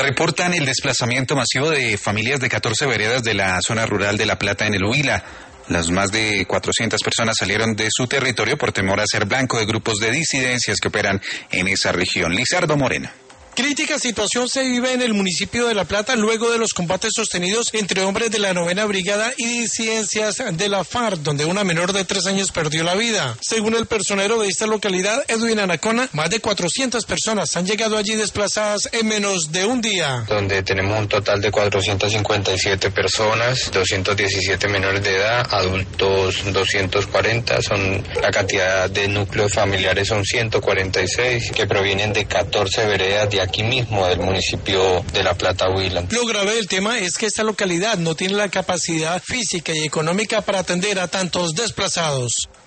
Reportan el desplazamiento masivo de familias de 14 veredas de la zona rural de La Plata en el Huila. Las más de 400 personas salieron de su territorio por temor a ser blanco de grupos de disidencias que operan en esa región. Lizardo Moreno. Crítica situación se vive en el municipio de La Plata luego de los combates sostenidos entre hombres de la 9ª Brigada y disidencias de la FARC, donde una menor de 3 años perdió la vida. Según el personero de esta localidad, Edwin Anacona, más de 400 personas han llegado allí desplazadas en menos de un día. Donde tenemos un total de 457 personas, 217 menores de edad, adultos 240, la cantidad de núcleos familiares son 146, que provienen de 14 veredas de aquí mismo del municipio de La Plata, Huila. Lo grave del tema es que esta localidad no tiene la capacidad física y económica para atender a tantos desplazados.